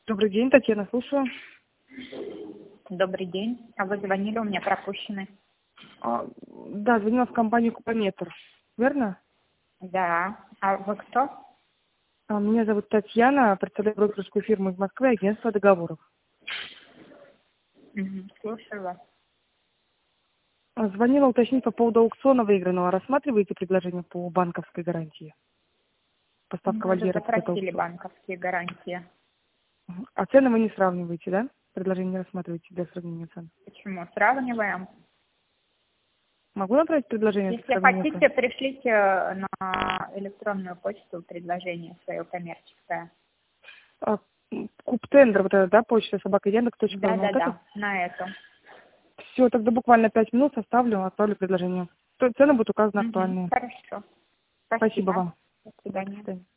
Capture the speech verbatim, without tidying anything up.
Добрый день, Татьяна, слушаю. Добрый день. А вы звонили, у меня пропущены. А, да, звонила в компанию Купометр, верно? Да. А вы кто? А, меня зовут Татьяна, представляю брокерскую фирму из Москвы, агентство договоров. Угу. Слушаю вас. А, звонила уточнить по поводу аукциона выигранного. Рассматриваете предложение по банковской гарантии? Поставка Мы уже вольера под запросили аукцион. банковские гарантии. Мгм. А цены вы не сравниваете, да? Предложение не рассматриваете для сравнения цен. Почему? Сравниваем. Могу направить предложение для Если сравнения цен? хотите, пришлите на электронную почту предложение свое коммерческое. А, м, Куптендер, вот это, да, почта собака яндекс точка ру, Да, ну, да, вот это? да. На эту. Все, тогда буквально пять минут составлю, отправлю предложение. То- Цены будут указаны Угу. актуальные. Хорошо. Спасибо Спасибо. вам. До Да, до свидания. свидания.